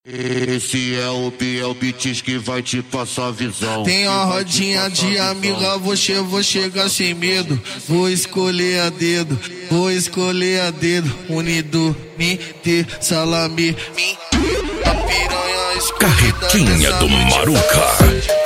Esse é o Biel Beats que vai te passar a visão. Tem uma rodinha de amiga, vou chegar sem medo. Vou escolher a dedo, unido, me ter salame, a piranha escolhida. Carretinha do Maruca.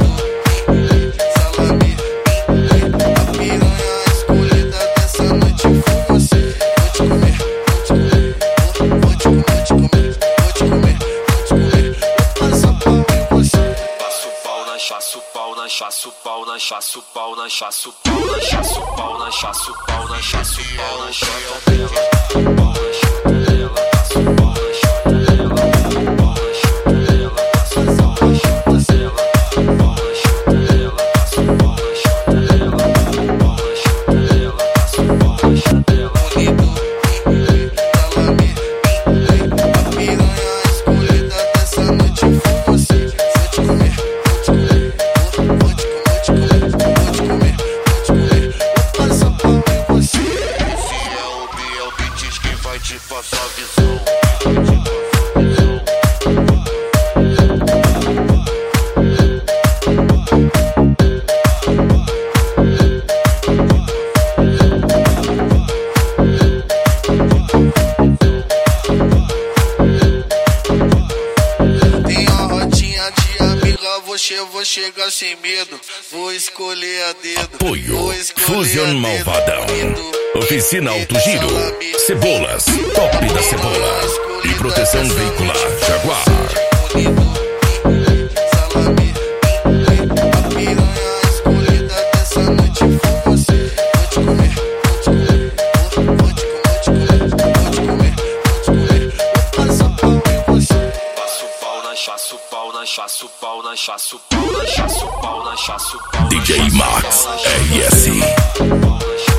Chaço pau na chaço pau na chaço pau na chaço pau na chaço pau na chaço pau na chaço pau na chota dela, pau na chota dela, chaço pau na chota dela, pau na chota dela, chaço pau na chota dela, pau na chota dela, chaço pau na chota dela, pau na chota dela, chaço pau na chota dela. A piranha escolhida dessa noite foi você. Te passar a visão. Tem uma rodinha de amiga, vou chegar sem medo. Vou escolher a dedo. Apoio Fusion Malvadão. Oficina Alto Giro, Cebolas, Top da Cebola e Proteção Veicular Jaguar. A piranha escolhida dessa noite foi você. Vou te comer, vou passar pau em você. Passo pau na chaço pau na chaço pau na chaço pau na chaço pau na chaço pau. DJ Max RS.